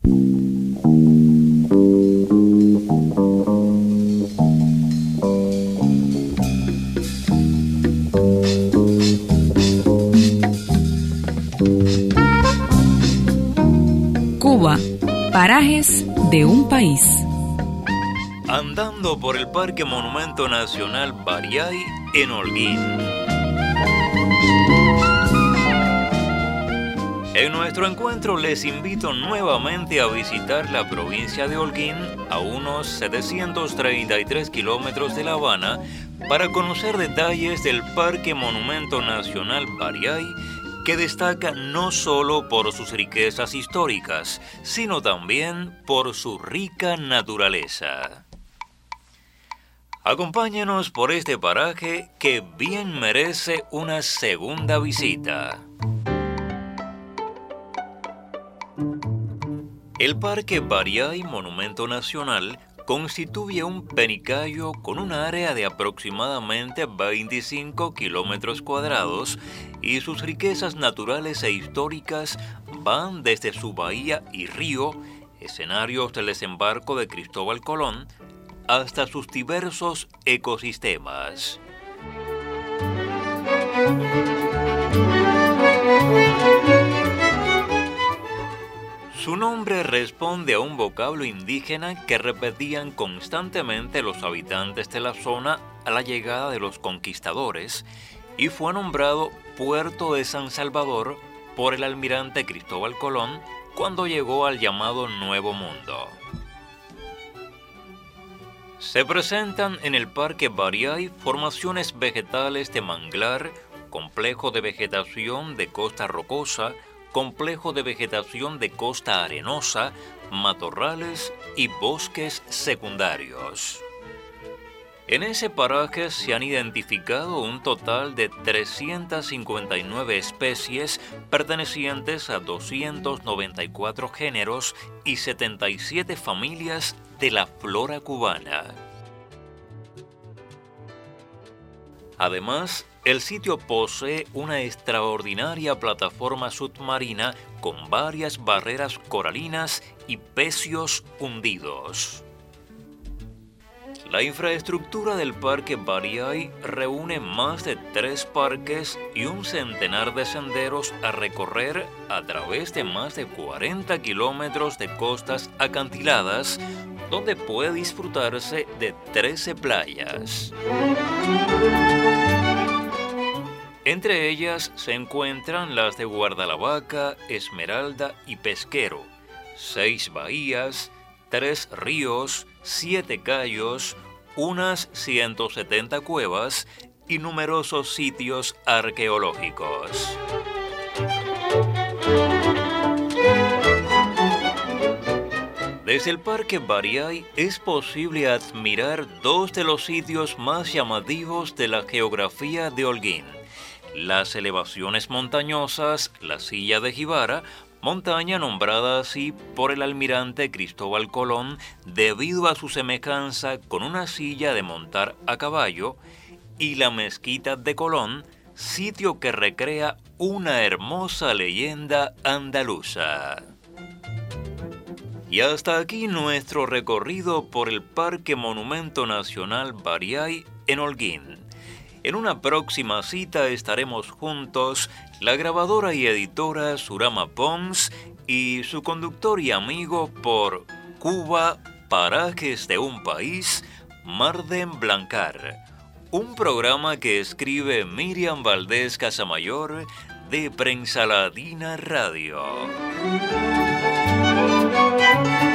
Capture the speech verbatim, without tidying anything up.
Cuba, parajes de un país. Andando por el Parque Monumento Nacional Bariay en Holguín. En nuestro encuentro les invito nuevamente a visitar la provincia de Holguín, a unos setecientos treinta y tres kilómetros de La Habana, para conocer detalles del Parque Monumento Nacional Bariay, que destaca no solo por sus riquezas históricas, sino también por su rica naturaleza. Acompáñenos por este paraje que bien merece una segunda visita. El Parque Bariay Monumento Nacional constituye un penicallo con un área de aproximadamente veinticinco kilómetros cuadrados y sus riquezas naturales e históricas van desde su bahía y río, escenarios del desembarco de Cristóbal Colón, hasta sus diversos ecosistemas. Su nombre responde a un vocablo indígena que repetían constantemente los habitantes de la zona a la llegada de los conquistadores y fue nombrado Puerto de San Salvador por el almirante Cristóbal Colón cuando llegó al llamado Nuevo Mundo. Se presentan en el Parque Bariay formaciones vegetales de manglar, complejo de vegetación de costa rocosa, complejo de vegetación de costa arenosa, matorrales y bosques secundarios. En ese paraje se han identificado un total de trescientas cincuenta y nueve especies pertenecientes a doscientos noventa y cuatro géneros y setenta y siete familias de la flora cubana. Además, el sitio posee una extraordinaria plataforma submarina con varias barreras coralinas y pecios hundidos. La infraestructura del Parque Bariay reúne más de tres parques y un centenar de senderos a recorrer a través de más de cuarenta kilómetros de costas acantiladas, donde puede disfrutarse de trece playas. Entre ellas se encuentran las de Guardalavaca, Esmeralda y Pesquero, seis bahías, tres ríos, siete cayos, unas ciento setenta cuevas y numerosos sitios arqueológicos. Desde el Parque Bariay es posible admirar dos de los sitios más llamativos de la geografía de Holguín: las elevaciones montañosas, la Silla de Jibara, montaña nombrada así por el almirante Cristóbal Colón debido a su semejanza con una silla de montar a caballo, y la Mezquita de Colón, sitio que recrea una hermosa leyenda andaluza. Y hasta aquí nuestro recorrido por el Parque Monumento Nacional Bariay en Holguín. En una próxima cita estaremos juntos, la grabadora y editora Surama Pons y su conductor y amigo por Cuba, parajes de un país, Marden Blancar. Un programa que escribe Miriam Valdés Casamayor de Prensa Latina Radio.